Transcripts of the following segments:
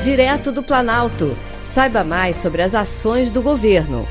Direto do Planalto. Saiba mais sobre as ações do governo.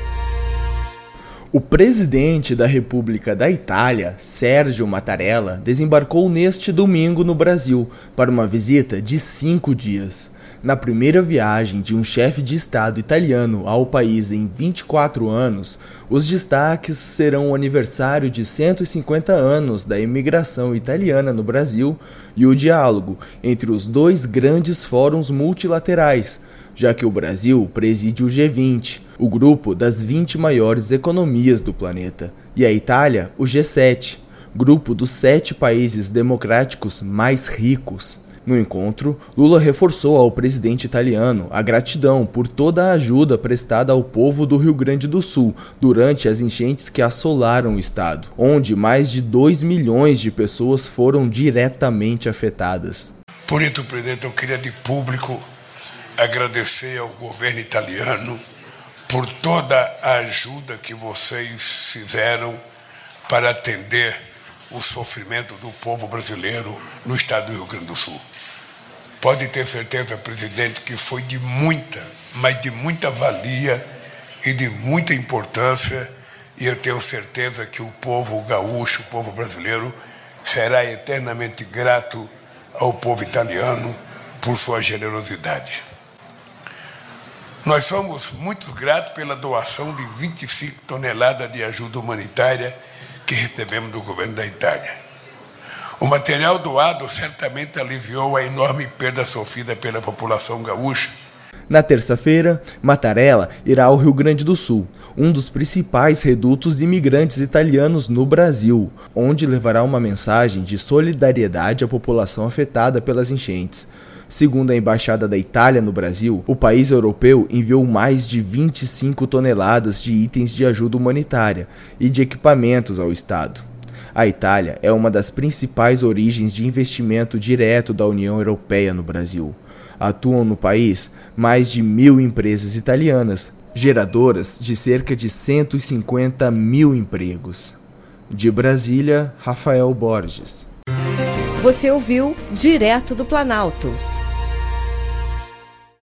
O presidente da República da Itália, Sergio Mattarella, desembarcou neste domingo no Brasil para uma visita de 5 dias. Na primeira viagem de um chefe de Estado italiano ao país em 24 anos, os destaques serão o aniversário de 150 anos da imigração italiana no Brasil e o diálogo entre os dois grandes fóruns multilaterais, já que o Brasil preside o G20, o grupo das 20 maiores economias do planeta, e a Itália, o G7, grupo dos 7 países democráticos mais ricos. No encontro, Lula reforçou ao presidente italiano a gratidão por toda a ajuda prestada ao povo do Rio Grande do Sul durante as enchentes que assolaram o estado, onde mais de 2 milhões de pessoas foram diretamente afetadas. Por isso, presidente, eu queria de público agradecer ao governo italiano por toda a ajuda que vocês fizeram para atender o sofrimento do povo brasileiro no estado do Rio Grande do Sul. Pode ter certeza, presidente, que foi de muita, mas de muita valia e de muita importância, e eu tenho certeza que o povo gaúcho, o povo brasileiro, será eternamente grato ao povo italiano por sua generosidade. Nós somos muito gratos pela doação de 25 toneladas de ajuda humanitária que recebemos do governo da Itália. O material doado certamente aliviou a enorme perda sofrida pela população gaúcha. Na terça-feira, Mattarella irá ao Rio Grande do Sul, um dos principais redutos imigrantes italianos no Brasil, onde levará uma mensagem de solidariedade à população afetada pelas enchentes. Segundo a Embaixada da Itália no Brasil, o país europeu enviou mais de 25 toneladas de itens de ajuda humanitária e de equipamentos ao estado. A Itália é uma das principais origens de investimento direto da União Europeia no Brasil. Atuam no país mais de 1.000 empresas italianas, geradoras de cerca de 150 mil empregos. De Brasília, Rafael Borges. Você ouviu Direto do Planalto.